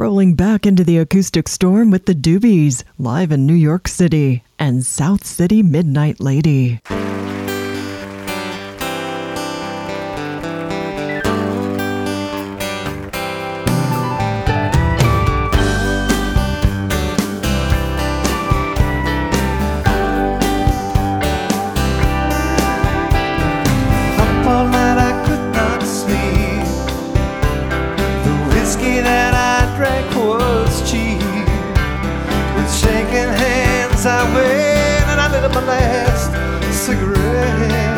rolling back into the acoustic storm with the Doobies, live in New York City, and South City Midnight Lady. I went and I lit up my last cigarette.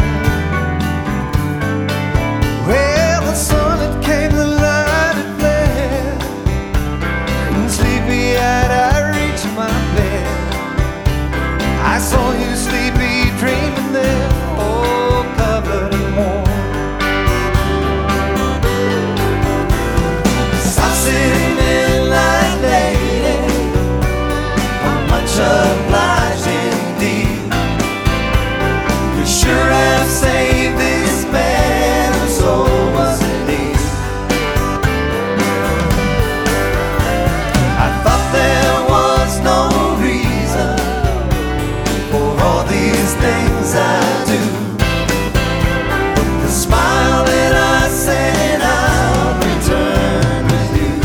Well, the sun it came, the light it bled, and sleepy-eyed I reached my bed. I saw you sleepy, dreaming there, all covered in warm. South City Midnight Lady, how much obliged indeed. You sure have saved this man whose soul was in need. I thought there was no reason for all these things I do, but the smile that I sent out returned with you.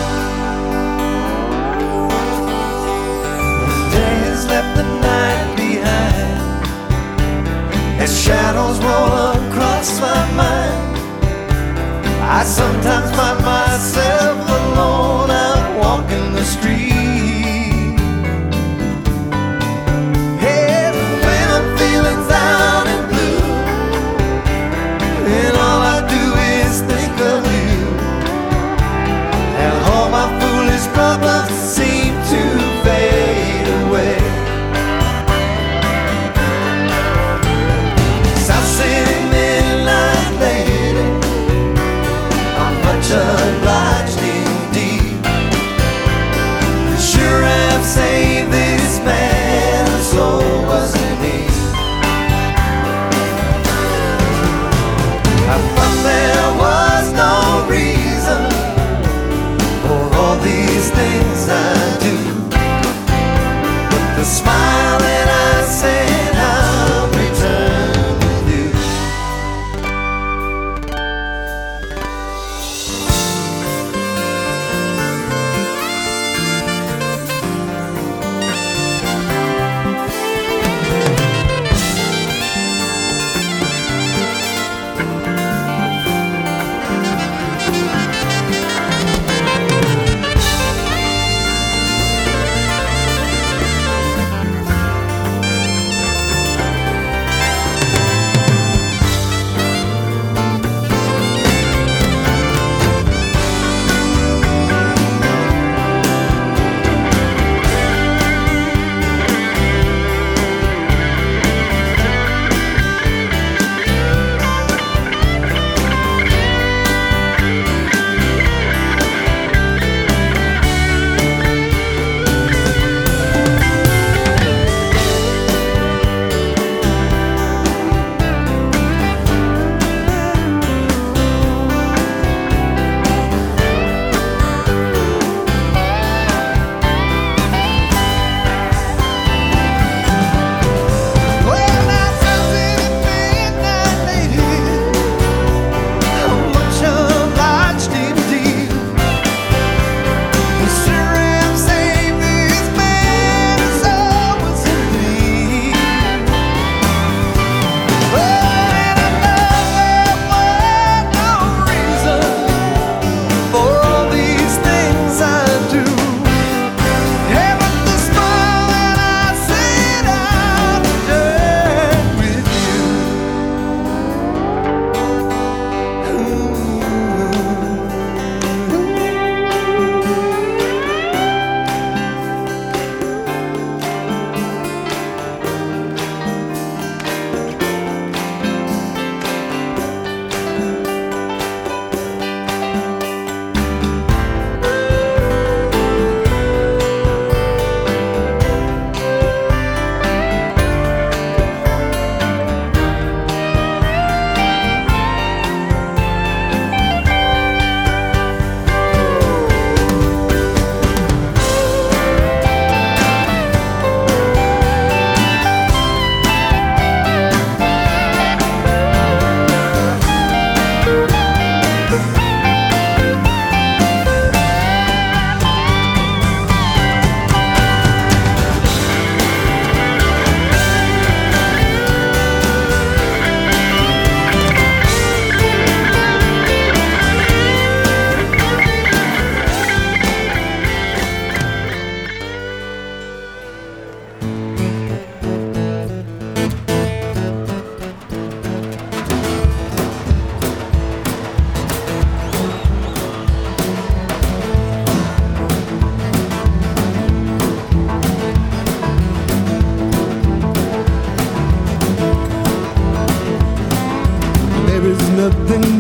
The days left the night behind, as shadows roll across my mind. I sometimes find myself alone out walking the street. Hey, when I'm feeling down and blue, and all I do is think of you, and all my foolish problems seem to fade away. South City Midnight Lady, how much obliged indeed. You sure have saved this man whose soul was in need. I thought there was no reason for all these things I do, but the smile that I sent out returned with you.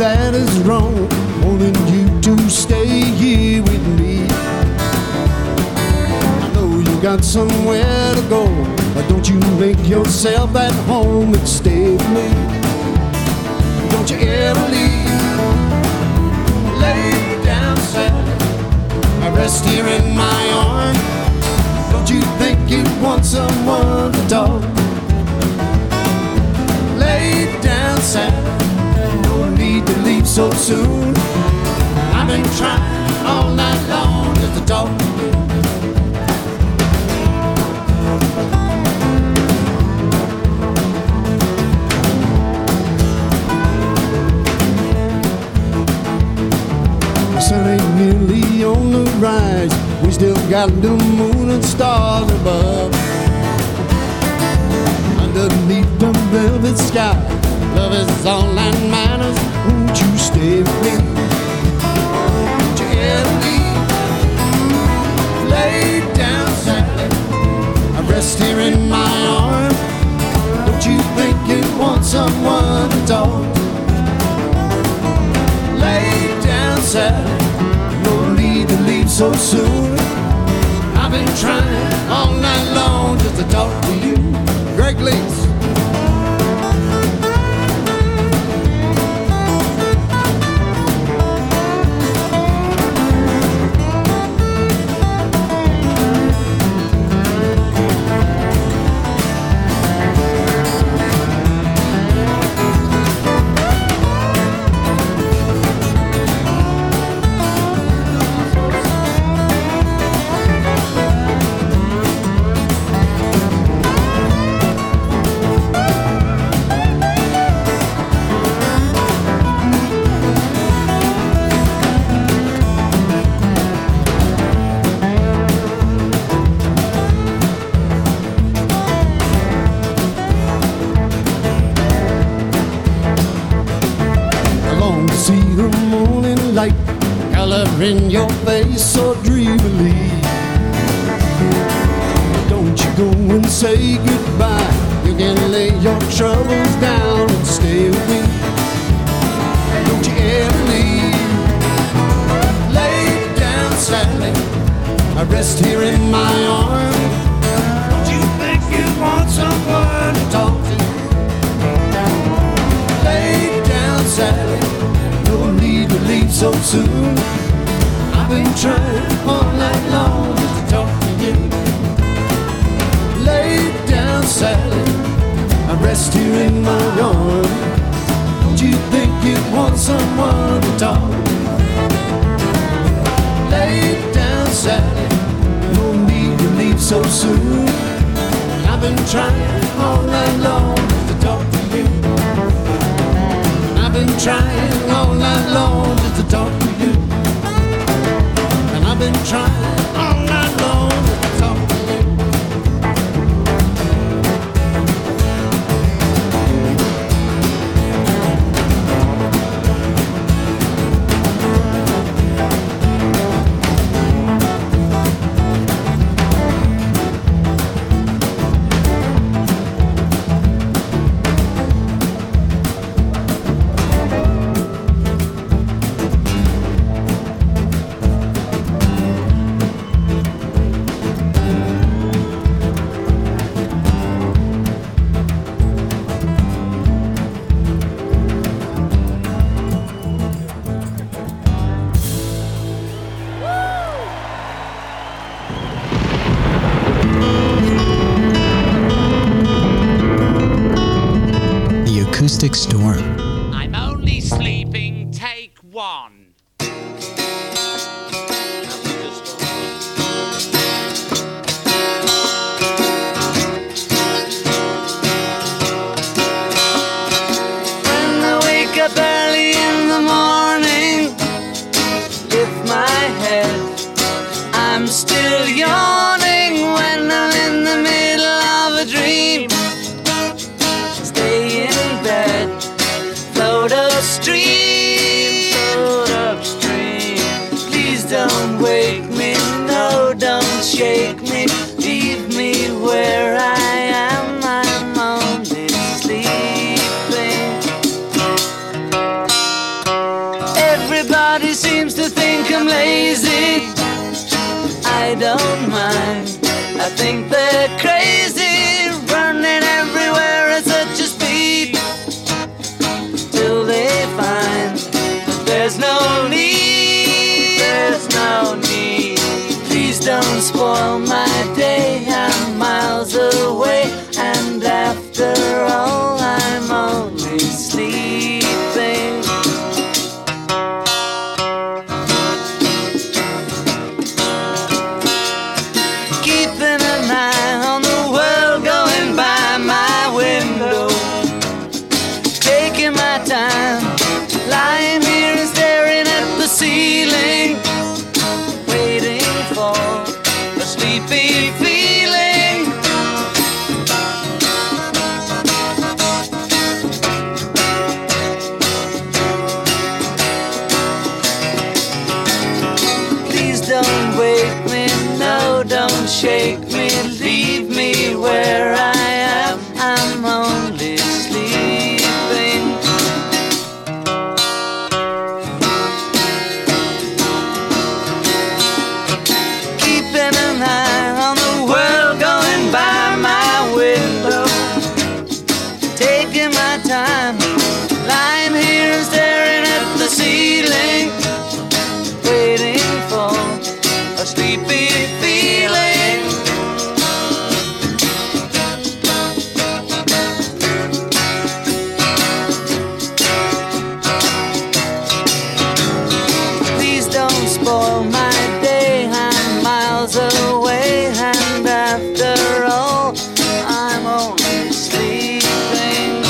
that is wrong, wanting you to stay here with me. I know you got somewhere to go, but don't you make yourself at home and stay with me. Don't you ever leave. Lay down, Sally, I rest here in my arms. Don't you think you want someone to talk? Lay down, Sally, no need to leave so soon. I've been trying all night long just to talk to you. The sun ain't nearly on the rise. We still got the moon and stars above. Underneath the velvet sky, love is all that matters. Won't you stay with me? Won't you ever leave? Lay down, Sally, I rest here in my arms. Don't you think you want someone to talk? Lay down, Sally, no need to leave so soon. I've been trying all night long just to talk to you. Greg Lees. See the morning light coloring your face so dreamily. Don't you go and say goodbye. You can lay your troubles down and stay with me. Don't you ever leave. Lay down, Sally, I rest here in my arms. Don't you think you want someone to talk to? Lay down, Sally, no need to leave so soon. I've been trying all night long just to talk to you. Lay down, Sally, I rest here in my arms. Don't you think you want someone to talk? Lay down, Sally, no need to leave so soon. I've been trying all night long just to talk to you. I've been trying all night long just to talk to you. And I've been trying all night long just to talk to you. Acoustic Storm. I'm only sleeping, take one. When I wake up early in the morning, lift my head, I'm still yawning when I'm in the middle of a dream. Stay in bed, float upstream, please don't wake me, no, don't shake me, leave me where I am, I'm only sleeping. they don't mind. I think they're crazy, running everywhere at such a speed, till they find that there's no need, there's no need. Please don't spoil my day, I'm miles away, and after all I'm only sleeping. Keeping an eye on the world going by my window, taking my time, lying here and staring at the ceiling, waiting for a sleepy feeling. Please don't wake me, no, don't shake me, leave me where I am, I'm only sleeping. Keeping an eye on the world going by my window, taking my time, lying here and staring at the ceiling, waiting for a sleepy feeling. Please don't spoil my day, I'm miles away, and after all, I'm only sleeping.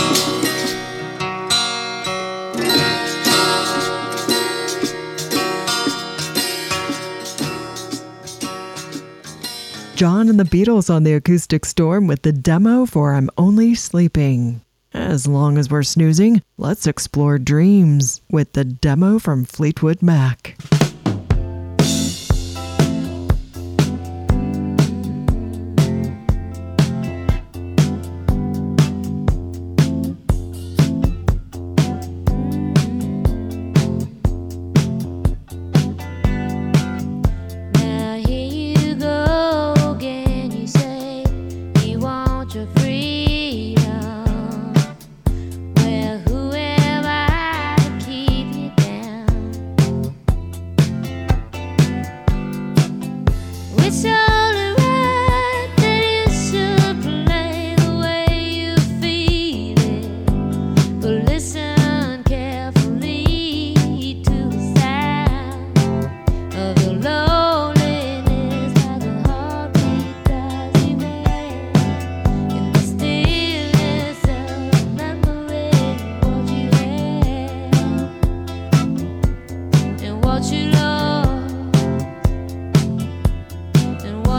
John and the Beatles on the Acoustic Storm with the demo for I'm Only Sleeping. As long as we're snoozing, let's explore dreams with the demo from Fleetwood Mac. Now here you go again. You say you want your freedom. Well, who am I to keep you down? It's only right that you should play the way you feel it. But listen carefully to the sound of the loneliness, like a heartbeat drives you mad. In the stillness of remembering what you had and what you lost and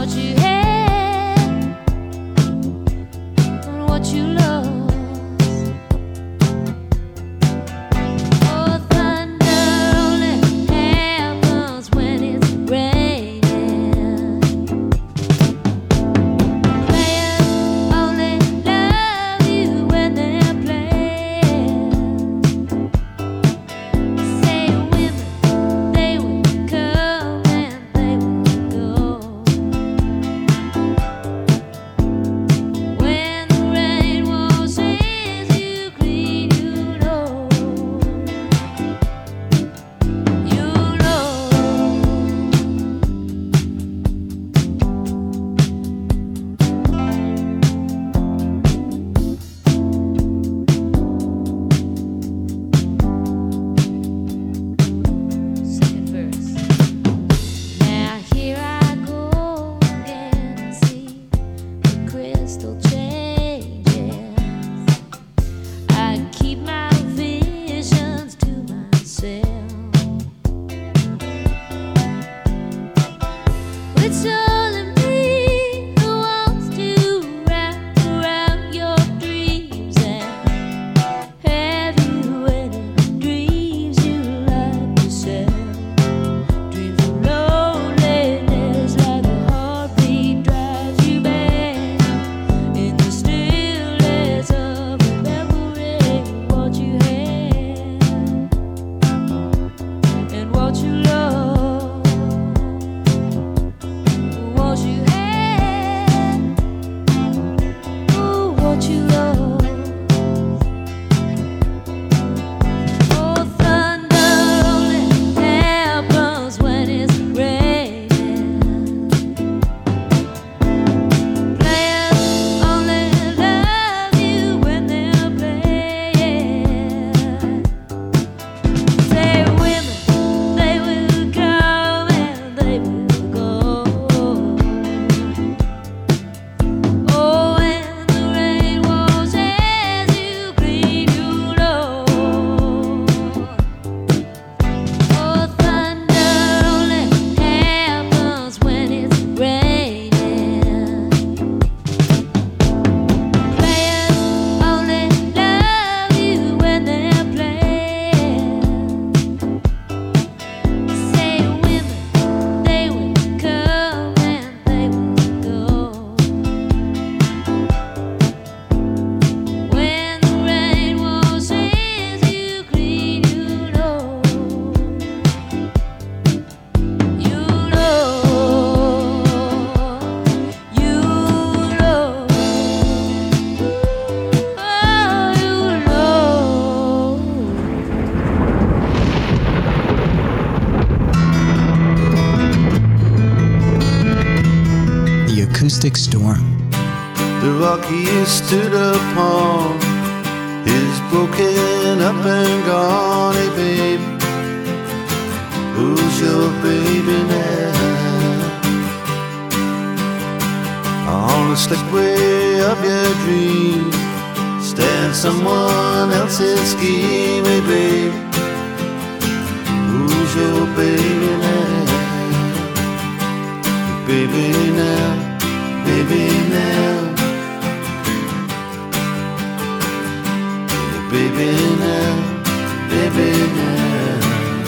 Acoustic Storm. The rock he stood upon is broken up and gone. Hey babe, who's your baby now? On the slipway of your dream stands someone else's scheme. Hey babe, who's your baby now? Baby now, baby now, baby now, baby now.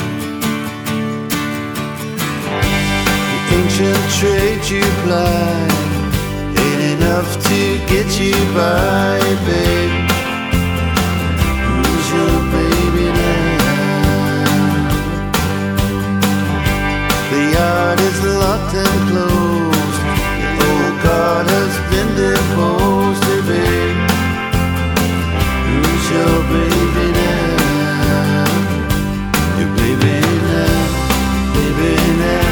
The ancient trade you plied ain't enough to get you by, babe. Who's your baby now? The yard is locked and closed. The old guard has been deposed, babe. Who's your baby now? Your baby now, baby now.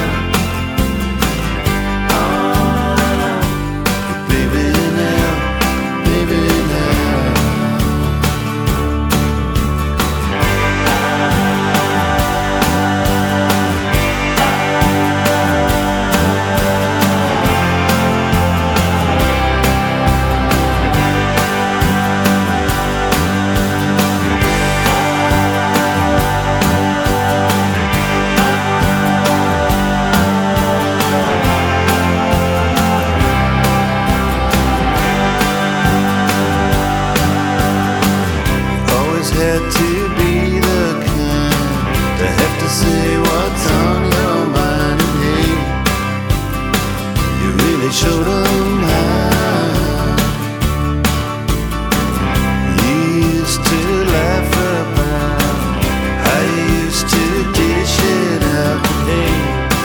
Showed 'em how. You used to laugh about how you used to dish it out. Hey,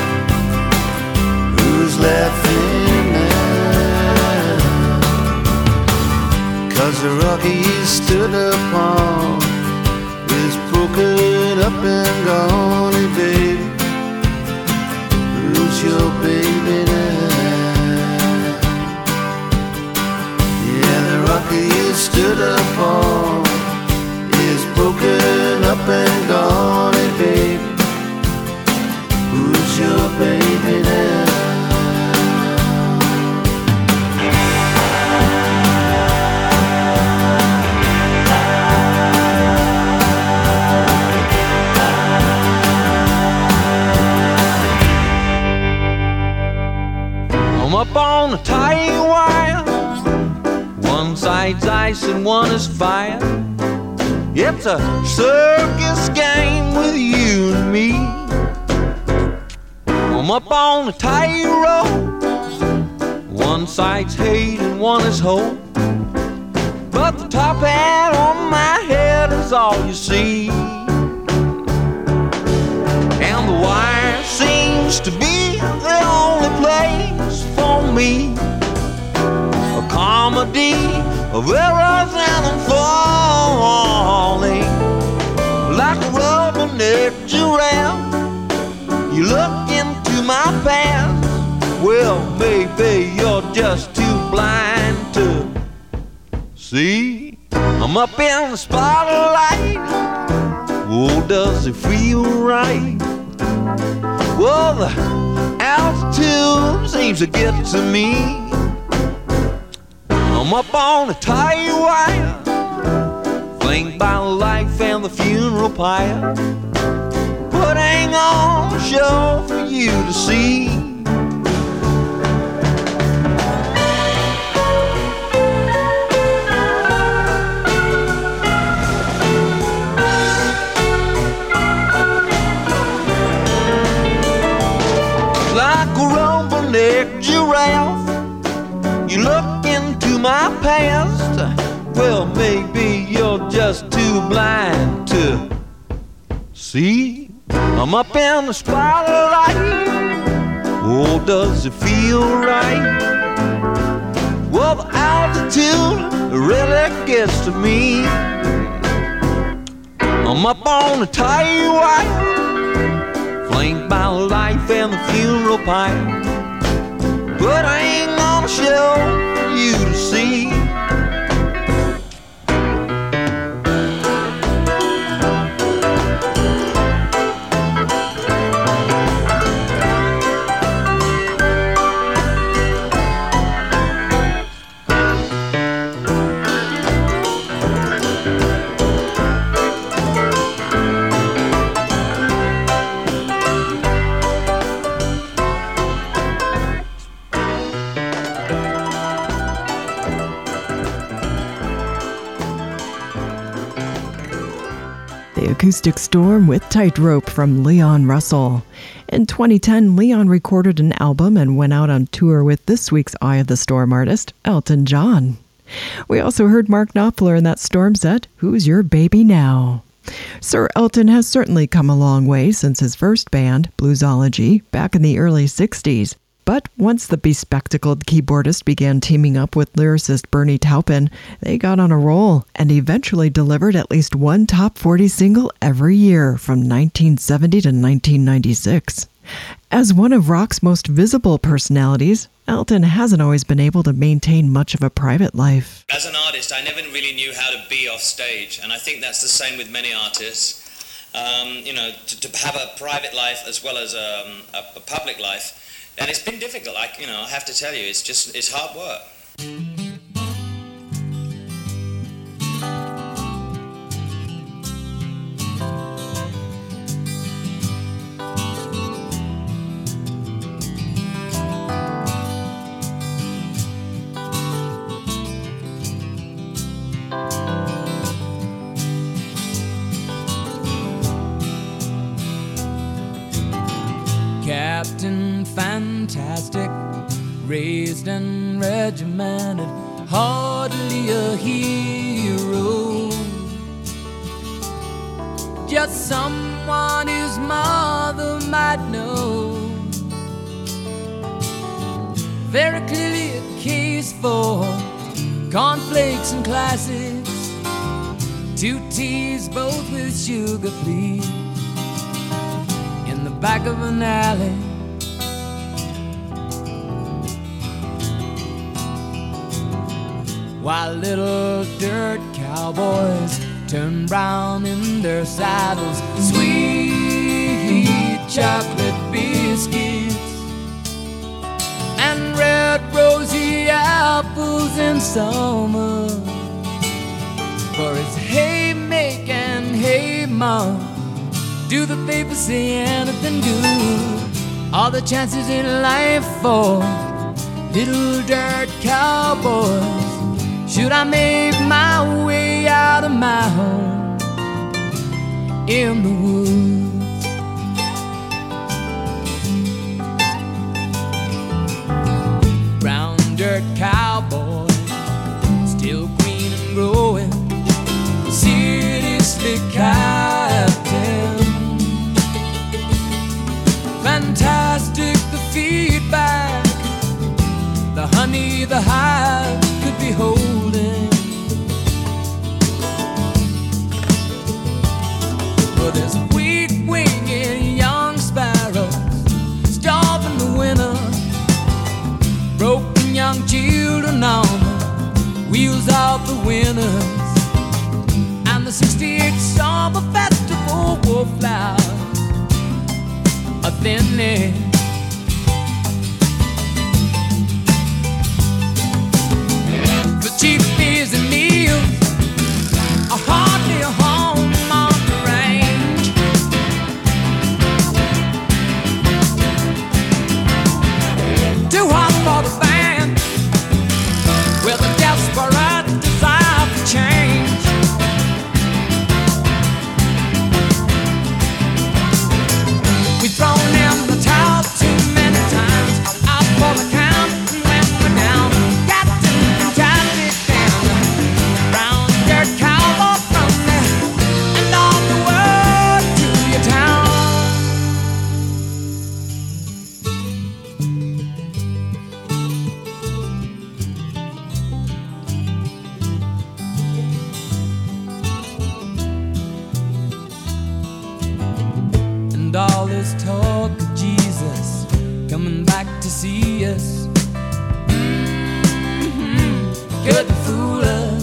who's laughing now? 'Cause the rock you stood upon is broken up and gone. Hey, baby, who's your baby now? You stood upon is broken up and gone, hey babe. Who's your baby now? I'm up on the tight wire. One side's ice and one is fire. It's a circus game with you and me. I'm up on the tightrope. One side's hate and one is hope. But the top hat on my head is all you see. And the wire seems to be the only place for me. A comedy of errors and falling. Like a rubber-necked giraffe, you look into my past. Well, maybe you're just too blind to see. I'm up in the spotlight. Oh, does it feel right? Well, the altitude seems to get to me. I'm up on the tight wire, flanked by life and the funeral pyre, putting on a show for you to see. Like a rubber-necked giraffe, you look into my past. Well, maybe you're just too blind to see. I'm up in the spotlight. Oh, does it feel right? Well, the altitude really gets to me. I'm up on the tight wire, flanked by life and the funeral pyre, but I ain't gonna show for you to see. The Acoustic Storm with Tightrope from Leon Russell. In 2010, Leon recorded an album and went out on tour with this week's Eye of the Storm artist, Elton John. We also heard Mark Knopfler in that Storm set, Who's Your Baby Now? Sir Elton has certainly come a long way since his first band, Bluesology, back in the early 60s. But once the bespectacled keyboardist began teaming up with lyricist Bernie Taupin, they got on a roll and eventually delivered at least one top 40 single every year from 1970 to 1996. As one of rock's most visible personalities, Elton hasn't always been able to maintain much of a private life. As an artist, I never really knew how to be off stage, and I think that's the same with many artists. To have a private life as well as a public life. And it's been difficult, I have to tell you, it's hard work. Captain Fantastic, raised and regimented, hardly a hero, just someone his mother might know. Very clearly a case for cornflakes and classics, 2 teas both with sugar, please, in the back of an alley. While little dirt cowboys turn brown in their saddles, sweet chocolate biscuits and red rosy apples in summer. For it's hey make and hey mom, do the papers say anything good? All the chances in life for little dirt cowboys. Should I make my way out of my home in the woods? Brown dirt cowboys, still green and growing, city slick captain. Fantastic the feedback, the honey the hive could be holding. Well, there's wheat-winged young sparrows starving the winter, broken young children on the wheels of the winners, and the 68 summer festival wallflowers are thinly. The cheap beers and meals are hardly a home on the range. Too hot for the band with a desperate desire for change. We've thrown in the towel too many times, out for the count when we're down. And all this talk of Jesus coming back to see us, couldn't fool us,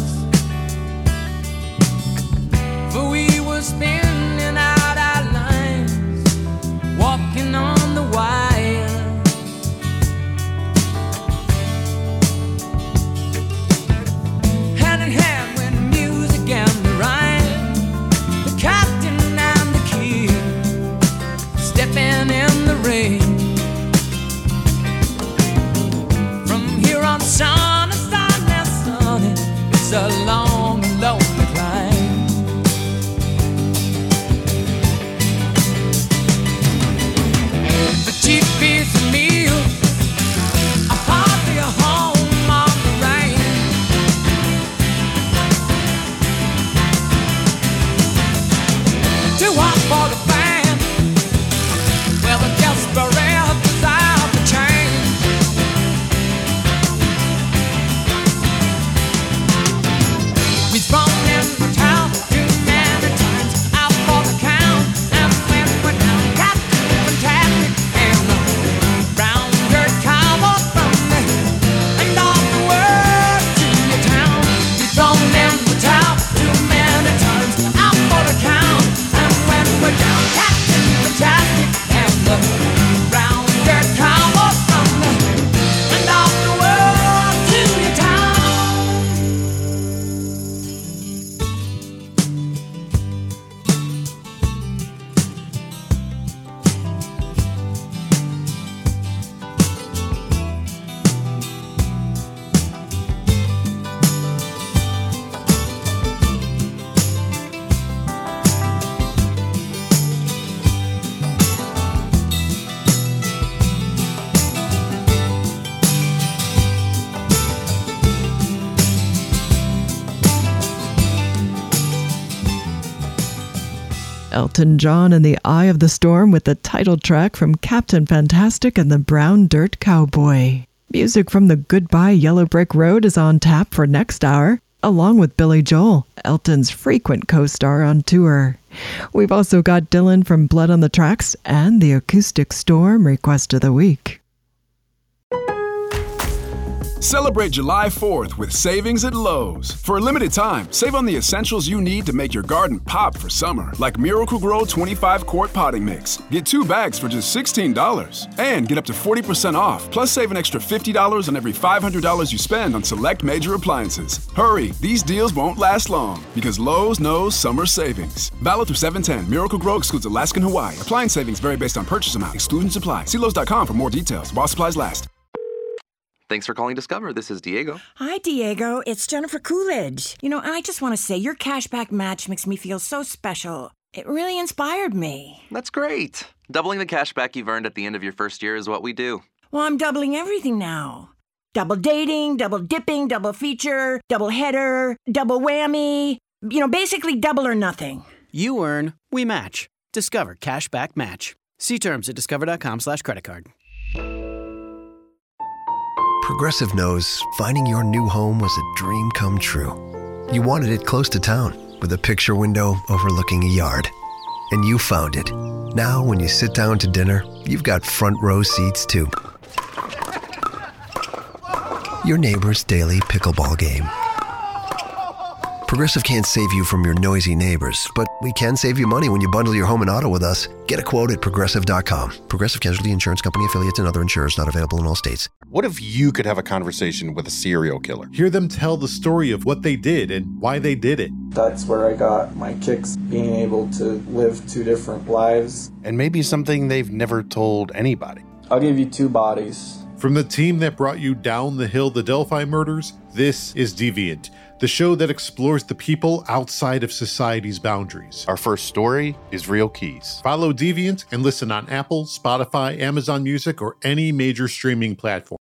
for we were spinning out our lines, walking on the wire. Hand in hand when the music and the rhyme, the captain and the key, stepping in the rain. From here on, sun and sun and sunny, it's a long and lonely climb. The cheap piece of meal, a hardly a home on the rain. Too hot for the fan, well the desperate desire for change. We've thrown in the towel too many times, out for the count, and when we're down, got fantastic and the brown dirt cowboy from the end of the world to your town. We've thrown in the towel too many times, out for the count, and when we're down, Captain Fantastic and the brown dirt cowboy from the end of the world to your town. Elton John and the Eye of the Storm with the title track from Captain Fantastic and the Brown Dirt Cowboy. Music from the Goodbye Yellow Brick Road is on tap for next hour, along with Billy Joel, Elton's frequent co-star on tour. We've also got Dylan from Blood on the Tracks and the Acoustic Storm Request of the Week. Celebrate July 4th with savings at Lowe's. For a limited time, save on the essentials you need to make your garden pop for summer, like Miracle-Gro 25-quart potting mix. Get 2 bags for just $16. And get up to 40% off, plus save an extra $50 on every $500 you spend on select major appliances. Hurry, these deals won't last long, because Lowe's knows summer savings. Valid through 7/10. Miracle-Gro excludes Alaska and Hawaii. Appliance savings vary based on purchase amount. Exclusions apply. See Lowe's.com for more details. While supplies last. Thanks for calling Discover. This is Diego. Hi, Diego. It's Jennifer Coolidge. You know, I just want to say your cashback match makes me feel so special. It really inspired me. That's great. Doubling the cashback you've earned at the end of your first year is what we do. Well, I'm doubling everything now. Double dating, double dipping, double feature, double header, double whammy. You know, basically double or nothing. You earn, we match. Discover Cashback Match. See terms at discover.com/creditcard. Progressive knows finding your new home was a dream come true. You wanted it close to town, with a picture window overlooking a yard. And you found it. Now, when you sit down to dinner, you've got front row seats too. Your neighbor's daily pickleball game. Progressive can't save you from your noisy neighbors, but we can save you money when you bundle your home and auto with us. Get a quote at Progressive.com. Progressive Casualty Insurance Company, affiliates, and other insurers not available in all states. What if you could have a conversation with a serial killer? Hear them tell the story of what they did and why they did it. That's where I got my kicks, being able to live 2 different lives. And maybe something they've never told anybody. I'll give you 2 bodies. From the team that brought you Down the Hill, the Delphi murders, this is Deviant, the show that explores the people outside of society's boundaries. Our first story is Real Keys. Follow Deviant and listen on Apple, Spotify, Amazon Music, or any major streaming platform.